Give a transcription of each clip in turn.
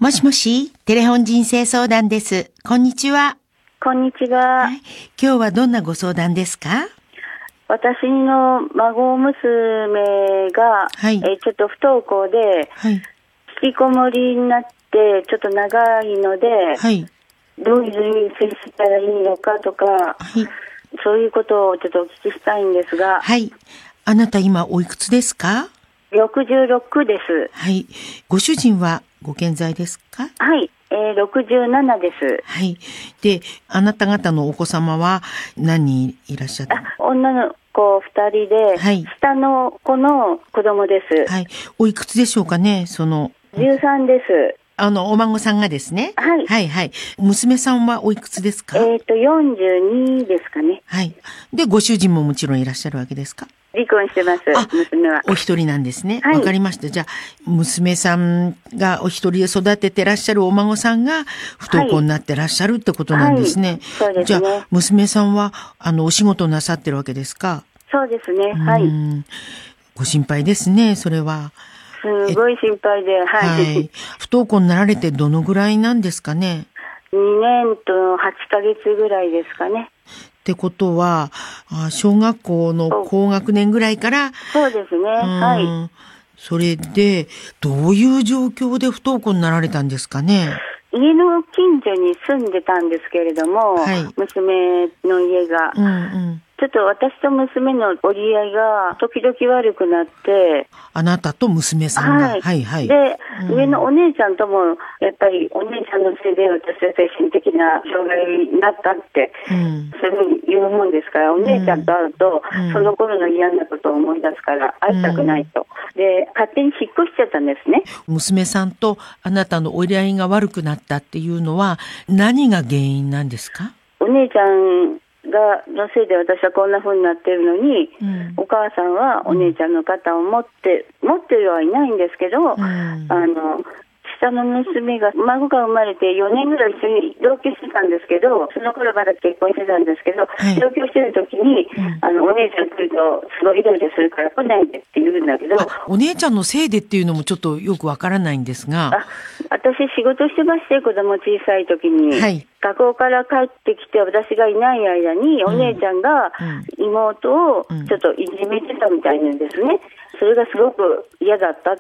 もしもし、テレフォン人生相談です。こんにちは。 こんにちは。 はい、今日はどんなご相談ですか？ 私の孫娘が、 はい、 ちょっと不登校で、 はい、 引きこもりになってちょっと長いので、 はい、 どういうふうに接したらいいのかとか、 はい、 そういうことをちょっとお聞きしたいんですが。 はい。あなた今おいくつですか 66です。 はい。ご主人はご健在ですか？ はい、67です。 はい。で、あなた方のお子様は何人いらっしゃる？ 女の子2人で、 はい、 下の子の子供です。 はい。おいくつでしょうかね、 13です。 お孫さんがですね。 はい。 はいはい。娘さんはおいくつですか ？42ですかね。 はい。で、ご主人ももちろんいらっしゃるわけですか？ 離婚してます、娘は。 お一人なんですね。 はい。 わかりました。じゃあ、娘さんがお一人で育ててらっしゃるお孫さんが不登校になってらっしゃるってことなんですね。はい、 そうですね。 じゃあ、娘さんは、お仕事なさってるわけですか？ そうですね。はい。 ご心配ですね、それは。 すごい心配で、はい。 はい。不登校になられてどのぐらいなんですかね ？2年と8ヶ月ぐらいですかね。 ってことは、小学校の高学年ぐらいから。 そうですね。はい。 それで、どういう状況で不登校になられたんですかね？ 家の近所に住んでたんですけれども、 はい、 娘の家が。ちょっと私と娘の折り合いが時々悪くなって。 あなたと娘さんが。 はい。はいはい。で、上のお姉ちゃんとも、やっぱりお姉ちゃんのせいで私は精神的な障害になったって、そういうふうに言うもんですから、お姉ちゃんと会うと、その頃の嫌なことを思い出すから会いたくないと。で、勝手に引っ越しちゃったんですね。 娘さんとあなたの折り合いが悪くなったっていうのは、何が原因なんですか？ お姉ちゃんのせいで私はこんな風になってるのに、お母さんはお姉ちゃんの肩を持ってるはいないんですけど、下の娘が、孫が生まれて4年ぐらい一緒に同居してたんですけど、その頃まだ結婚してたんですけど、同居してる時に、お姉ちゃん来るとすごいイライラするから来ないでって言うんだけど。 お姉ちゃんのせいでっていうのもちょっとよくわからないんですが。 私仕事してまして、子供小さい時に。はい。学校から帰ってきて私がいない間にお姉ちゃんが妹をちょっといじめてたみたいなんですね。それがすごく嫌だったって、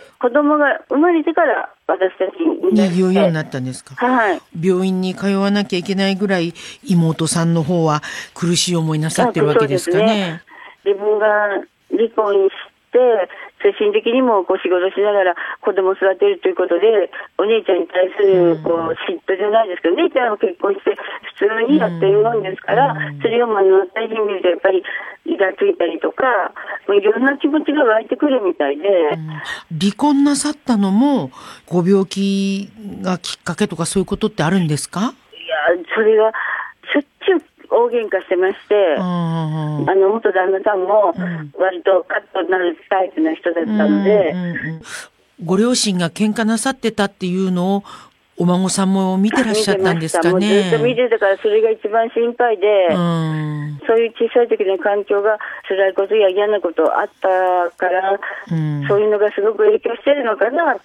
子供が生まれてから私たちに言うようになったんですか？ はい。 病院に通わなきゃいけないぐらい妹さんの方は苦しい思いなさってるわけですかね。 そうですね。自分が離婚して精神的にも仕事しながら子供を育てるということで、お姉ちゃんに対する嫉妬じゃないですけど、お姉ちゃんは結婚して普通にやってるもんですから、それを目の当たりに見るとやっぱりイラついたりとか、いろんな気持ちが湧いてくるみたいで。 離婚なさったのもご病気がきっかけとかそういうことってあるんですか？ いや、それがしょっちゅう大喧嘩してまして、元旦那さんも割とカッとなるタイプの人だったので、 ご両親が喧嘩なさってたっていうのをお孫さんも見てらっしゃったんですかね？ もうずっと見てたから、それが一番心配で、そういう小さい時の環境が辛いことや嫌なことあったから、そういうのがすごく影響してるのかなって。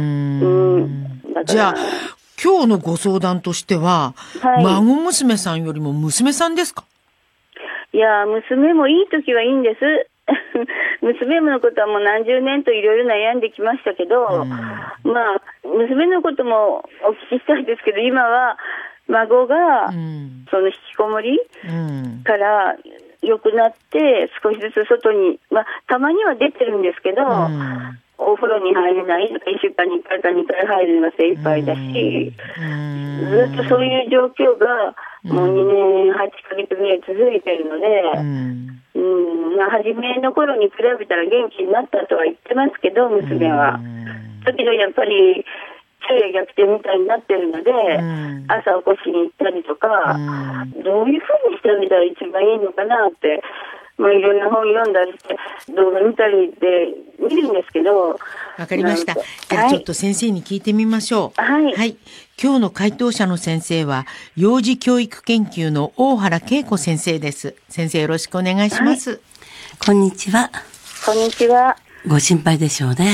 じゃあ今日のご相談としては、孫娘さんよりも娘さんですか？ いや、娘もいい時はいいんです。娘のことはもう何十年といろいろ悩んできましたけど、娘のこともお聞きしたいですけど、今は孫がその引きこもりから良くなって少しずつ外に、たまには出てるんですけど、お風呂に入れないとか、1週間に1回か2回入るのが精一杯だし、ずっとそういう状況がもう2年8ヶ月ぐらい続いてるので、初めの頃に比べたら元気になったとは言ってますけど、娘は。だけどやっぱり昼夜逆転みたいになってるので、朝起こしに行ったりとか、どういうふうにしてあげたら一番いいのかなって、いろんな本読んだりして動画見たりで見るんですけど。 わかりました。じゃあちょっと先生に聞いてみましょう。はい。今日の回答者の先生は幼児教育研究の大原恵子先生です。先生よろしくお願いします。 こんにちは。 こんにちは。 ご心配でしょうね。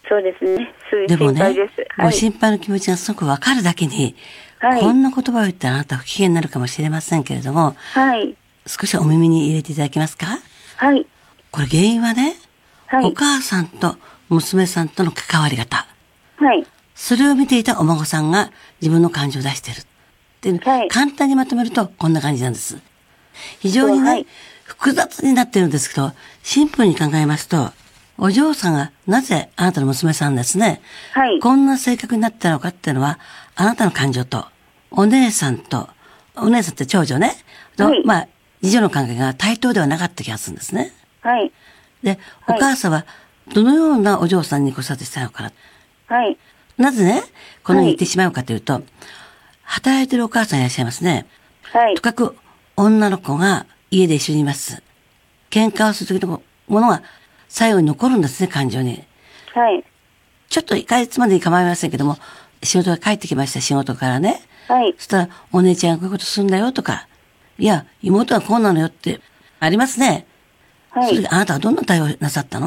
そうですね。 でもね、 はい、 ご心配の気持ちがすごくわかるだけに、はい、こんな言葉を言ったらあなた不機嫌になるかもしれませんけれども、 はい、 少しお耳に入れていただけますか？ はい。 これ原因はね、 はい、 お母さんと娘さんとの関わり方。 はい。 それを見ていたお孫さんが自分の感情を出してる。で、はい、簡単にまとめるとこんな感じなんです。非常にね、はい、複雑になってるんですけど、シンプルに考えますと、お嬢さんがなぜあなたの娘さんですね、はい、こんな性格になったのかっていうのは、あなたの感情と、お姉さんって長女ね、はい、まあ、次女の関係が対等ではなかった気がするんですね。 はい。 で、お母さんはどのようなお嬢さんに子育てしたのかな。 はい。 なぜね、このように言ってしまうかというと、働いてるお母さんいらっしゃいますね。 はい。 とかく女の子が家で一緒にいます。喧嘩をする時のものが最後に残るんですね、感情に。 はい。 ちょっと1ヶ月までに構いませんけども、仕事が帰ってきました、仕事からね。 はい。 そしたら、お姉ちゃんがこういうことするんだよとか、いや、妹はこうなのよってありますね。はい。それであなたはどんな対応なさったの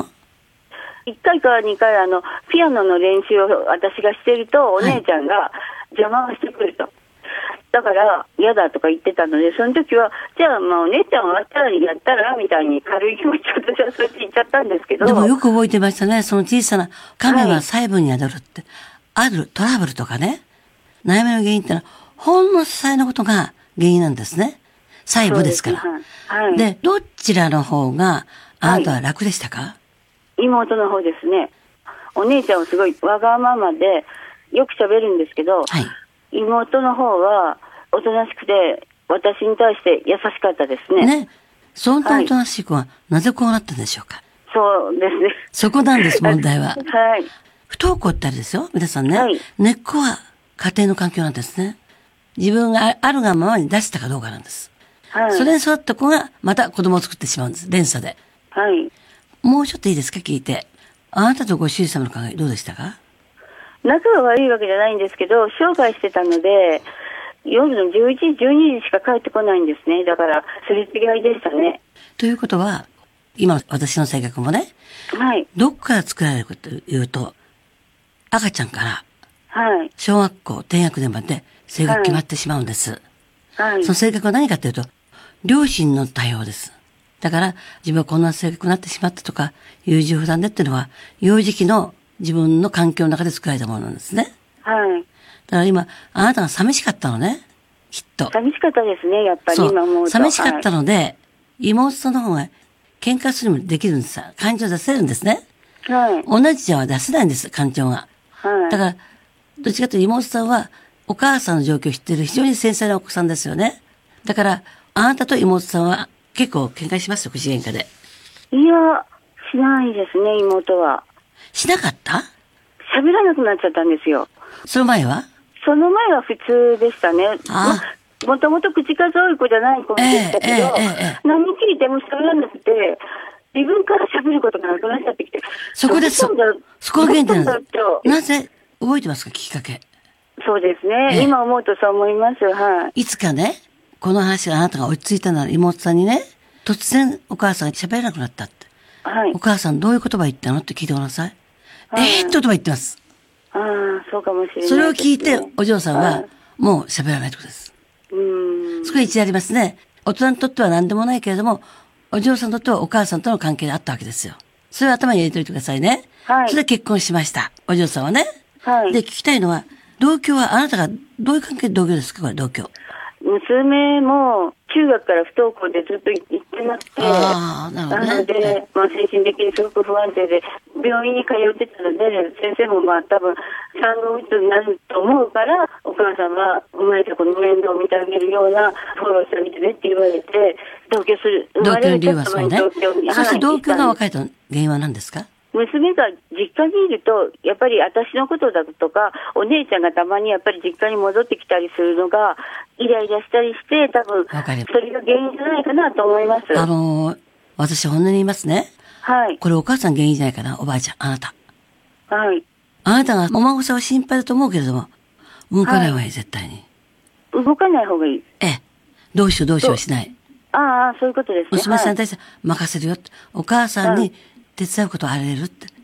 ？1回か2回ピアノの練習を私がしていると、お姉ちゃんが邪魔をしてくると。はい、だから嫌だとか言ってたので、その時は、じゃあまあお姉ちゃん終わったらやったらみたいに軽い気持ち私はそうやって言っちゃったんですけど。 でもよく覚えてましたね。その小さな亀は細部に宿るって。はい、あるトラブルとかね、悩みの原因ってのは、ほんの些細なことが原因なんですね。細部ですから。 はい。 で、どちらの方があなたは楽でしたか？はい、 妹の方ですね。お姉ちゃんはすごいわがままでよく喋るんですけど、はい、妹の方はおとなしくて私に対して優しかったですね。 ね。そんなおとなしい子はなぜこうなったんでしょうか？ そうですね。 そこなんです、問題は。 はい。 不登校ってあれですよ、皆さんね。 はい、 根っこは家庭の環境なんですね。自分があるがままに出したかどうかなんです。はい。それに育った子がまた子供を作ってしまうんです。連鎖で。 はい。 もうちょっといいですか、聞いて。あなたとご主人様の考えどうでしたか？ 仲が悪いわけじゃないんですけど、商売してたので、夜の11時、12時しか帰ってこないんですね。だから、すれ違いでしたね。 ということは、今私の性格もね、 はい。 どっから作られるかというと、赤ちゃんから、 はい。 小学校低学年まで性格決まってしまうんです。 はい。 その性格は何かというと、両親の対応です。だから、自分はこんな性格になってしまったとか、優柔不断でっていうのは、幼児期の自分の環境の中で作られたものなんですね。 はい。 だから今、あなたが寂しかったのね。きっと。 寂しかったですね、やっぱり今思うと。 寂しかったので、はい、妹さんの方が喧嘩するのもできるんです。感情出せるんですね。 はい。 同じじゃは出せないんです、感情が。はい。だから、どっちかというと妹さんは、お母さんの状況を知っている非常に繊細なお子さんですよね。だから、あなたと妹さんは結構喧嘩しますよ、口喧嘩で。 いや、しないですね、妹は。 しなかった？ 喋らなくなっちゃったんですよ。 その前は？ その前は普通でしたね。もともと口数多い子じゃない子でしたけど、何聞いても喋らなくて、自分から喋ることがなくなっちゃってきて。 そこです。そこが原点なんです。なぜ、覚えてますか、きっかけ。 そうですね。今思うとそう思います。はい。 いつかね、この話があなたが落ち着いたなら妹さんにね、突然お母さんが喋れなくなったって。はい。お母さんどういう言葉言ったのって聞いてください。って言葉言ってます。 ああ、そうかもしれない、ね。 それを聞いて、お嬢さんは、もう喋らないってことです。そこで一理ありますね。大人にとっては何でもないけれども、お嬢さんにとってはお母さんとの関係があったわけですよ。それを頭に入れておいてくださいね。はい。それで結婚しました。お嬢さんはね。はい。で、聞きたいのは、同居はあなたがどういう関係で同居ですか？これ同居。 娘も中学から不登校でずっと行ってなくて、 なので、精神的にすごく不安定で、病院に通ってたので、先生も多分産後うつになると思うから、お母さんは生まれた子の面倒を見てあげるようなフォローしてあげてねって言われて、同居する。 同居の理由はそうね。そして同居が別れた原因は何ですか？ 娘が実家にいると、やっぱり私のことだとか、お姉ちゃんがたまにやっぱり実家に戻ってきたりするのが、イライラしたりして、多分、それが原因じゃないかなと思います。 私本音に言いますね。はい。これお母さん原因じゃないかな、おばあちゃん、あなた。 はい。 あなたがお孫さんを心配だと思うけれども、動かない方がいい、絶対に。 動かない方がいい。 ええ。どうしようしない。 ああ、そういうことですね。 娘さんに対して任せるよって。お母さんに手伝うことをあれるって。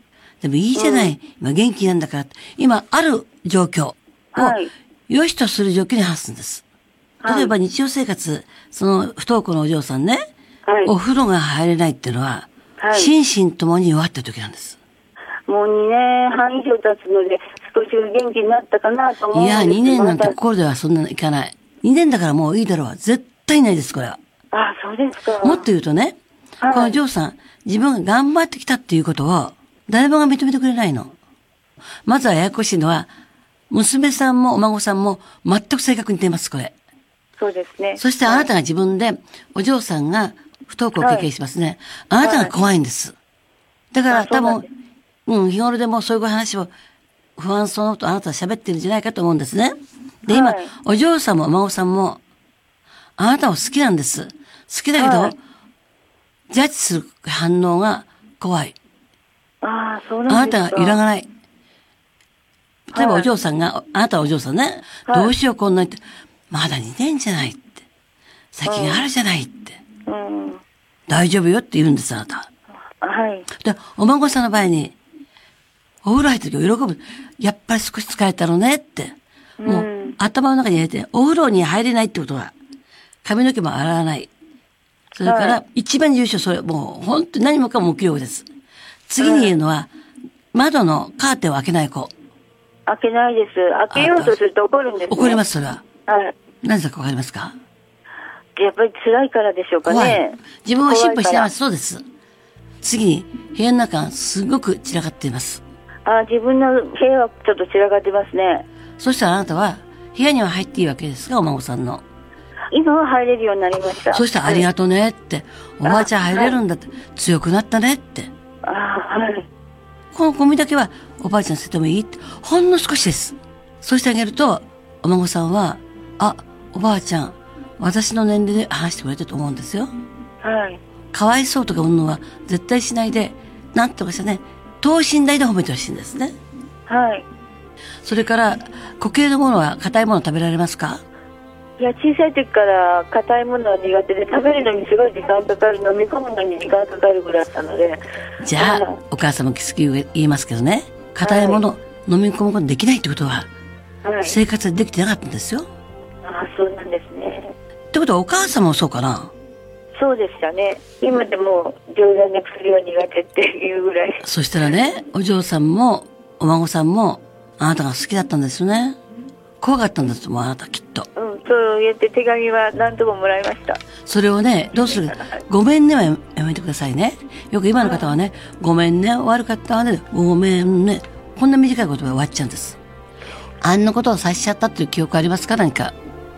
でもいいじゃない。今元気なんだから。今ある状況を良しとする状況に発すんです。例えば日常生活、その不登校のお嬢さんね、お風呂が入れないっていうのは、心身ともに弱ってる時なんです。 もう2年半以上経つので、少し元気になったかなと思うんですけど。 いや、2年なんて心ではそんなのいかない。2年だからもういいだろうは絶対ないです、これは。 あ、そうですか。 もっと言うとね、このお嬢さん、自分が頑張ってきたっていうことを、誰もが認めてくれないの。まずはややこしいのは、娘さんもお孫さんも全く性格に似てます、これ。 そうですね。 そしてあなたが自分で、お嬢さんが不登校を経験しますね。あなたが怖いんです。だから多分、日頃でもそういう話を不安そうなことあなたは喋ってるんじゃないかと思うんですね。で、今、お嬢さんもお孫さんも、あなたを好きなんです。好きだけど、ジャッジする反応が怖い。 ああ、そうなんですか。 あなたが揺らがない。例えばお嬢さんが、あなたはお嬢さんね、どうしようこんなにって、まだ2年じゃないって。先があるじゃないって。大丈夫よって言うんです、あなた。で、お孫さんの場合に、お風呂入ってる時喜ぶ。やっぱり少し疲れたのねって。もう、頭の中に入れて、お風呂に入れないってことは、髪の毛も洗わない。それから、一番重要、それ、もう、本当に何もかも無気力です。次に言うのは、窓のカーテンを開けない子。 開けないです。開けようとすると怒るんですね。 怒ります、それは。 はい。 何だかわかりますか？ やっぱり辛いからでしょうかね。 怖い。自分を心配してます。そうです。次に、部屋の中、すごく散らかっています。 自分の部屋はちょっと散らかってますね。 そしたらあなたは、部屋には入っていいわけですが、お孫さんの。 今は入れるようになりました。 そしたらありがとうねって、おばあちゃん入れるんだって、強くなったねって。 はい。 このゴミだけはおばあちゃん捨ててもいいって、ほんの少しです。そうしてあげると、お孫さんは、おばあちゃん、私の年齢で話してくれてると思うんですよ。 はい。 かわいそうとかうんのは絶対しないで、なんとかしてね、等身大で褒めてほしいんですね。 はい。 それから、固形のものは硬いもの食べられますか？ いや、小さい時から硬いものは苦手で、食べるのにすごい時間かかる、飲み込むのに時間かかるぐらいだったので。 じゃあ、お母さんもきつく言いますけどね、硬いもの、飲み込むことできないってことは、生活できてなかったんですよ。 そうなんですね。 ってことはお母さんもそうかな？ そうでしたね。今でも冗談で薬は苦手っていうぐらい。 そしたらね、お嬢さんもお孫さんもあなたが好きだったんですよね。怖かったんだと思う、あなたきっと。 そう言って手紙は何とももらいました。 それをね、どうする？ごめんねはやめてくださいね。よく今の方はね、ごめんね、悪かったわね、ごめんね。こんな短い言葉で終わっちゃうんです。あんなことをさせちゃったっていう記憶ありますか？何か。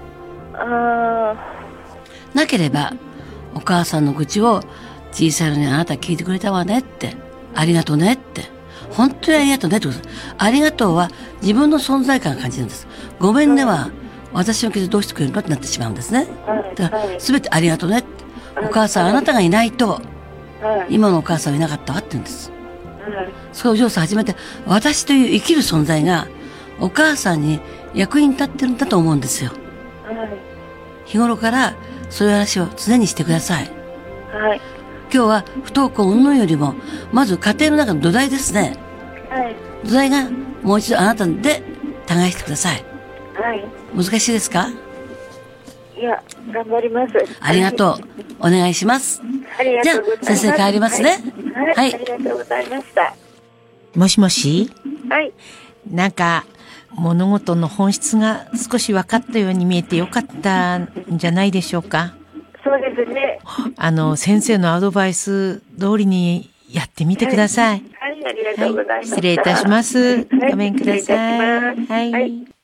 なければ、お母さんの愚痴を小さいのにあなた聞いてくれたわねって、ありがとうねって、本当にありがとうねってことです。ありがとうは自分の存在感を感じるんです。ごめんねは、私の傷どうしてくれるのってなってしまうんですね。だから、すべてありがとうねって。お母さん、あなたがいないと、今のお母さんはいなかったわって言うんです。そうお嬢さん初めて、私という生きる存在が、お母さんに役に立ってるんだと思うんですよ。日頃から、そういう話を常にしてください。今日は不登校云々よりも、まず家庭の中の土台ですね。土台がもう一度あなたで耕してください。難しいですか？ いや、頑張ります。 ありがとう。お願いします。 ありがとうございます。 じゃあ、先生帰りますね。 はい。ありがとうございました。 もしもし？ はい。 なんか、物事の本質が少し分かったように見えてよかったんじゃないでしょうか。 そうですね。 先生のアドバイス通りにやってみてください。 はい、ありがとうございます。 失礼いたします。ごめんください。はい。